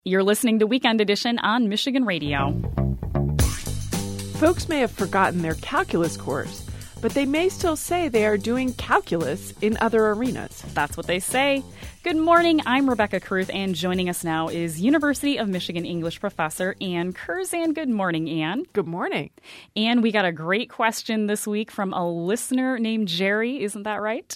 You're listening to Weekend Edition on Michigan Radio. Folks may have forgotten their calculus course, but they may still say they are doing calculus in other arenas. That's what they say. Good morning, I'm Rebecca Kruth, and joining us now is University of Michigan English professor Ann Curzan. Good morning, Ann. Good morning. And we got a great question this week from a listener named Jerry. Isn't that right?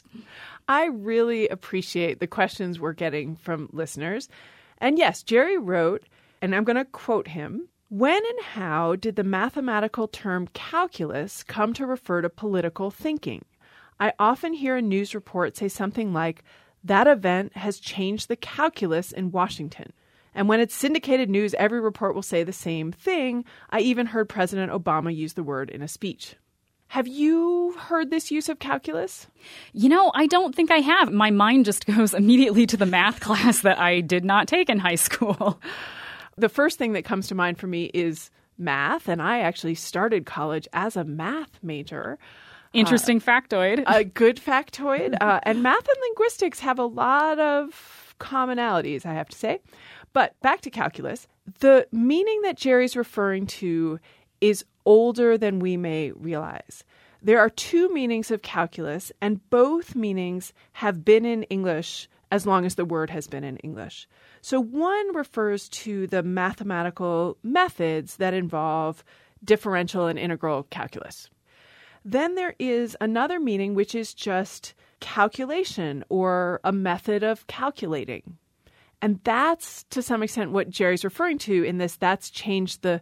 I really appreciate the questions we're getting from listeners. And yes, Jerry wrote, and I'm going to quote him, "When and how did the mathematical term calculus come to refer to political thinking? I often hear a news report say something like, that event has changed the calculus in Washington. And when it's syndicated news, every report will say the same thing. I even heard President Obama use the word in a speech." Have you heard this use of calculus? You know, I don't think I have. My mind just goes immediately to the math class that I did not take in high school. The first thing that comes to mind for me is math, and I actually started college as a math major. Interesting factoid. A good factoid. And math and linguistics have a lot of commonalities, I have to say. But back to calculus. The meaning that Jerry's referring to is older than we may realize. There are two meanings of calculus, and both meanings have been in English as long as the word has been in English. So one refers to the mathematical methods that involve differential and integral calculus. Then there is another meaning, which is just calculation or a method of calculating. And that's, to some extent, what Jerry's referring to in this, that's changed the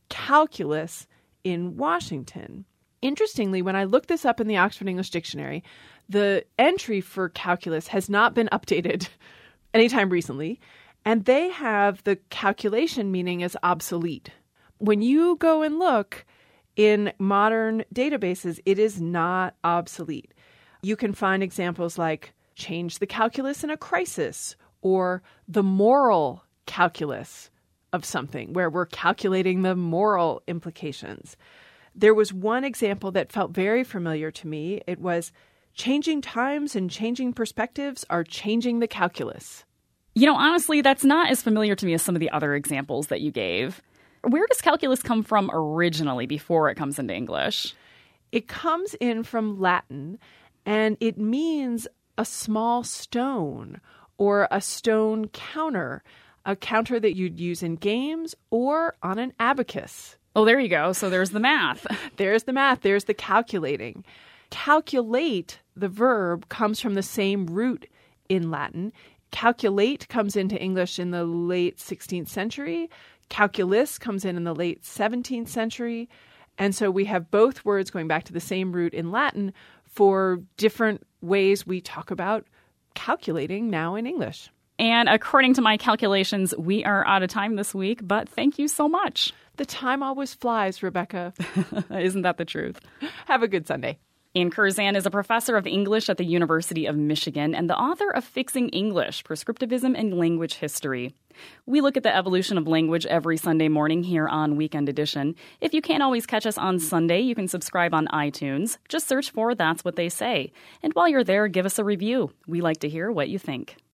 calculus in Washington. Interestingly, when I looked this up in the Oxford English Dictionary, the entry for calculus has not been updated anytime recently, and they have the calculation meaning as obsolete. When you go and look in modern databases, it is not obsolete. You can find examples like change the calculus in a crisis or the moral calculus of something, where we're calculating the moral implications. There was one example that felt very familiar to me. It was changing times and changing perspectives are changing the calculus. You know, honestly, that's not as familiar to me as some of the other examples that you gave. Where does calculus come from originally before it comes into English? It comes in from Latin, and it means a small stone or a stone counter, a counter that you'd use in games or on an abacus. Oh, there you go. So there's the math. There's the math. There's the calculating. Calculate, the verb, comes from the same root in Latin. Calculate comes into English in the late 16th century. Calculus comes in the late 17th century. And so we have both words going back to the same root in Latin for different ways we talk about calculating now in English. And according to my calculations, we are out of time this week, but thank you so much. The time always flies, Rebecca. Isn't that the truth? Have a good Sunday. Ann Curzan is a professor of English at the University of Michigan and the author of Fixing English, Prescriptivism and Language History. We look at the evolution of language every Sunday morning here on Weekend Edition. If you can't always catch us on Sunday, you can subscribe on iTunes. Just search for That's What They Say. And while you're there, give us a review. We like to hear what you think.